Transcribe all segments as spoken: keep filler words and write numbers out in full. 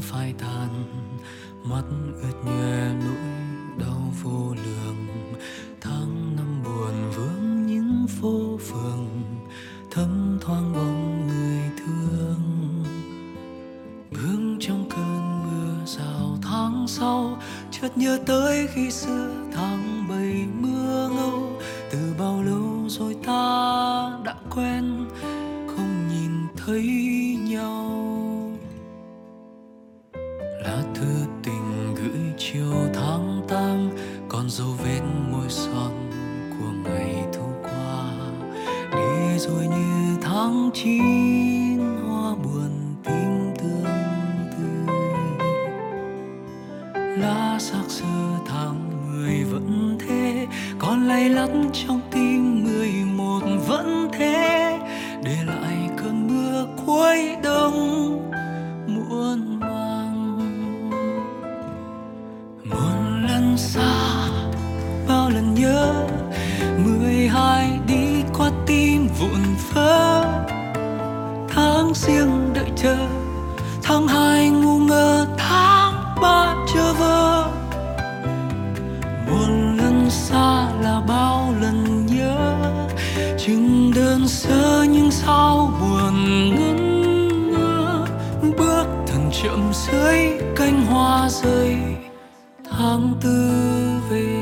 phai tàn, mắt ướt nhòe nỗi đau vô lường. Tháng năm buồn vương những phố phường, thấm thoáng bóng người thương. Bước trong cơn mưa rào tháng sau, chợt nhớ tới khi xưa tháng bảy mưa ngâu. Từ bao lâu rồi ta đã quen, không nhìn thấy nhau. Lá thư tình gửi chiều tháng tám, còn dấu vết môi son của ngày thu qua. Đi rồi như tháng chín, hoa buồn tim tương tư. Lá xác xơ tháng mười vẫn thế, còn lay lắt trong tim mười một vẫn thế. Để lại cơn mưa cuối đông muôn mang. Một lần xa, bao lần nhớ, mười hai đi qua tim vụn vỡ. Tháng riêng đợi chờ, tháng hai ngu ngơ, tháng ba chờ vơ. Một lần xa là bao lần nhớ, chừng đơn sơ nhưng sao buồn ngẩn ngơ. Bước thần chậm dưới cánh hoa rơi, tháng tư về.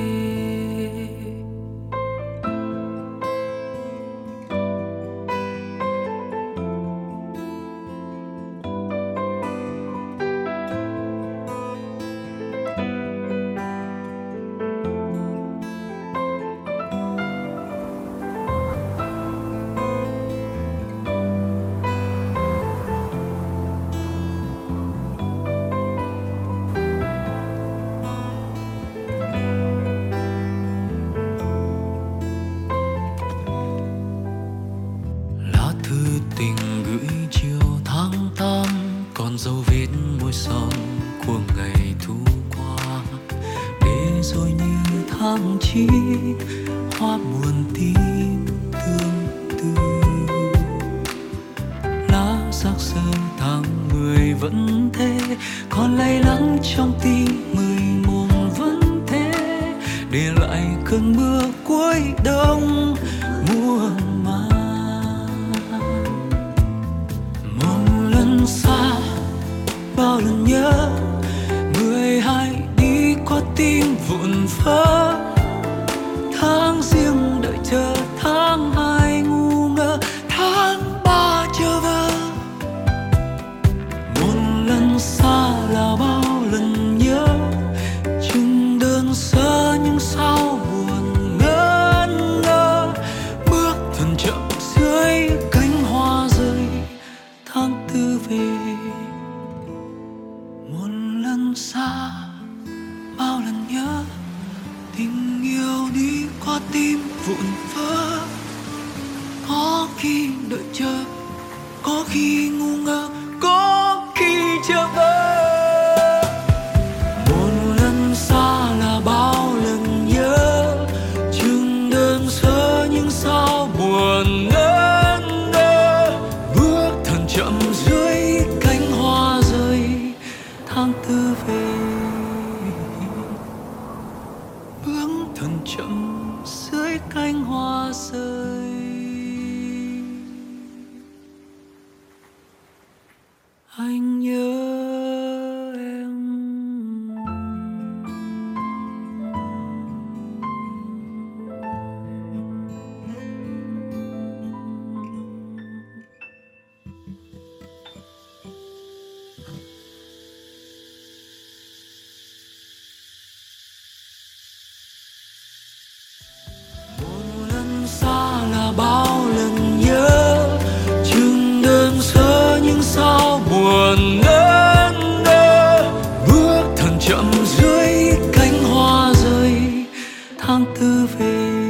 Tình gửi chiều tháng tám, còn dấu vết môi son của ngày thu qua. Để rồi như tháng chín, hoa buồn tim tương tư. Lá xác xơ tháng mười vẫn thế, còn lay lắng trong tim mười một vẫn thế. Để lại cơn mưa cuối đông muôn màng. Xa, bao lần nhớ, mười hai đi qua tim vụn vỡ. Tháng riêng đợi chờ, tháng hai ngu ngơ, tháng ba chờ vơ. Một lần xa là bao lần nhớ, chừng đơn sơ nhưng sao buồn ngẩn ngơ. Bước thần chậm dưới cánh hoa rơi, tháng tư về. Một lần xa, bao lần nhớ, tình yêu đi qua tim vụn vỡ. Có khi đợi chờ, có khi ngu ngơ, có khi chờ vơ. Một lần xa là bao lần nhớ, chừng đơn sơ nhưng sao buồn ngẩn ngơ. Bước thần chậm dưới cánh hoa rơi, tháng tư về. Bước thần chậm dưới cánh hoa rơi. Anh nhớ em. Xa là bao lần nhớ, chừng đơn sơ nhưng sao buồn ngẩn ngơ. Bước thần chậm dưới cánh hoa rơi, tháng tư về.